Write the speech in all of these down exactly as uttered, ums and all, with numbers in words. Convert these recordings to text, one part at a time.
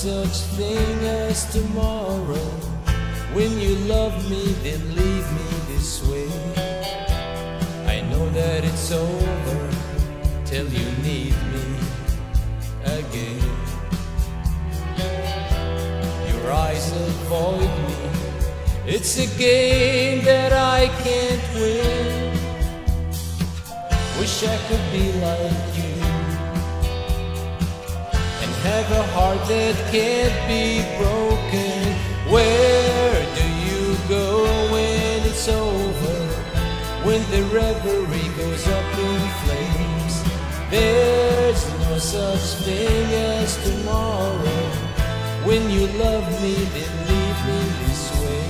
such thing as tomorrow. When you love me, then leave me this way. I know that it's over till you need me again. Your eyes avoid me. It's a game that I can't win. Wish I could be like you and have a heart that can't be broken. Where do you go when it's over? When the reverie goes up in flames. There's no such thing as tomorrow. When you love me, then leave me this way.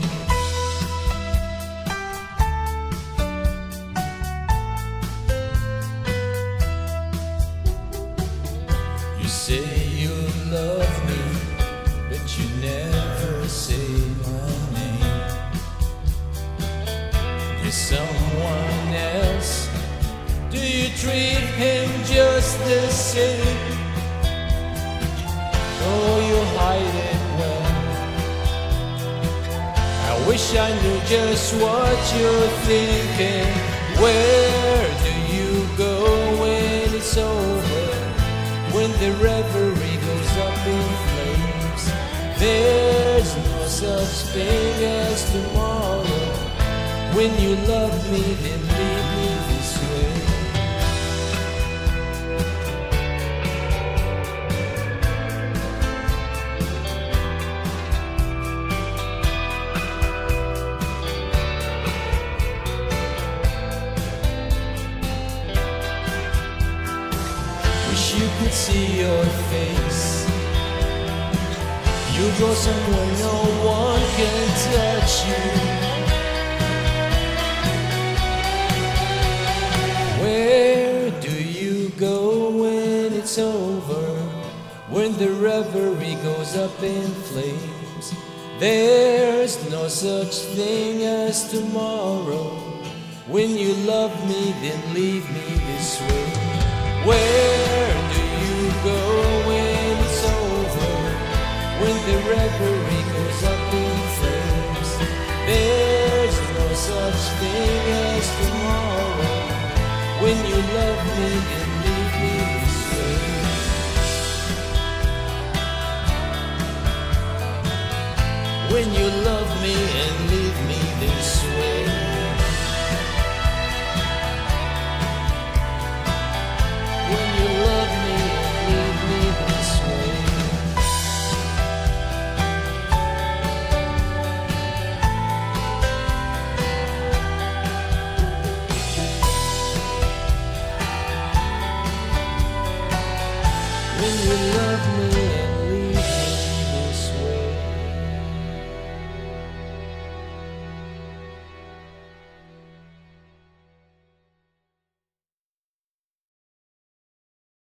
You say you love me, but you never say my name. There's someone else. Do you treat him just the same? Oh, you hide it well. I wish I knew just what you're thinking. Where do you go when it's over? When the reverie goes up in flames. There's no such thing as tomorrow. When you love me, then leave me this way. Wish you could see your face. You go somewhere no one can touch you. Where do you go when it's over? When the reverie goes up in flames. There's no such thing as tomorrow. When you love me, then leave me this way. Where do you go when it's over? When the reverie goes up in flames. There's no such thing as tomorrow. When you love me, then leave me this way. When you love me and leave me this way. When you love me and leave me this way. When you love me